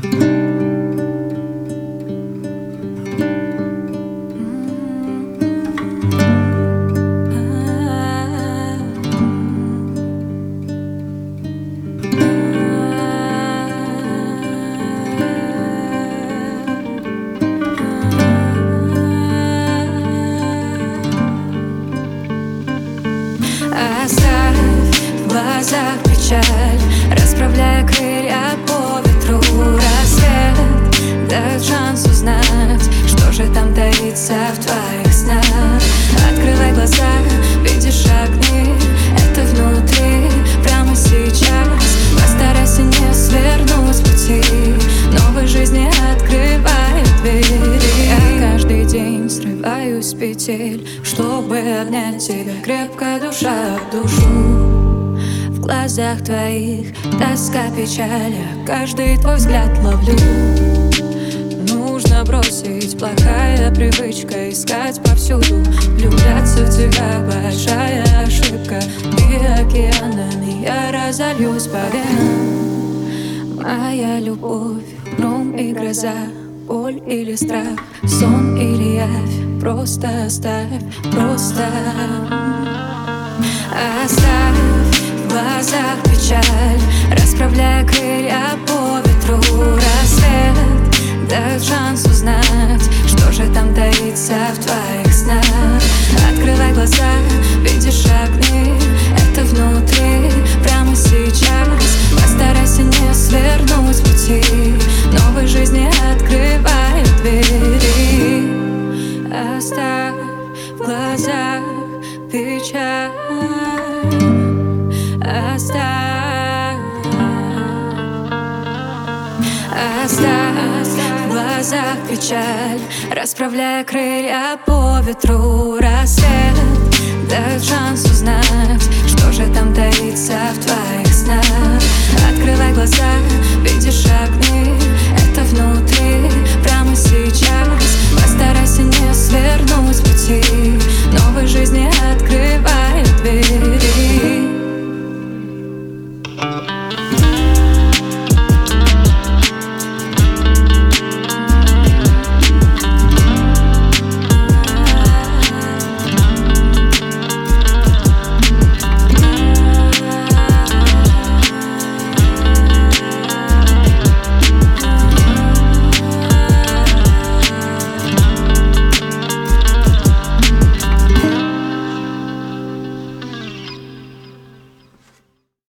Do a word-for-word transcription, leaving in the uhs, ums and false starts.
Оставь в глазах печаль, расправляя крылья по ветру. Рассвет дает шанс узнать, что же там таится в твоих снах. Открывай глаза, видишь огни, это внутри, прямо сейчас. Постарайся не свернуть с пути, новой жизни открывает двери. Я каждый день срываюсь с петель, чтобы обнять тебя крепко, душа в душу. В глазах твоих тоска, печаль, я каждый твой взгляд ловлю. Нужно бросить, плохая привычка, искать повсюду. Влюбляться в тебя большая ошибка, и океанами я разольюсь по венам. Моя любовь, гром и гроза, боль или страх, сон или явь, просто оставь, просто оставь в глазах печаль, расправляя крылья по ветру. Рассвет дает шанс узнать, что же там таится в твоих снах. Открывай глаза, видишь огни, это внутри, прямо сейчас. Постарайся не свернуть с пути, новой жизни открывает двери. Оставь в глазах печаль, оставь, оставь в глазах печаль, расправляя крылья по ветру. Рассвет дает шанс узнать, что же там таится в твоих снах. Открывай глаза,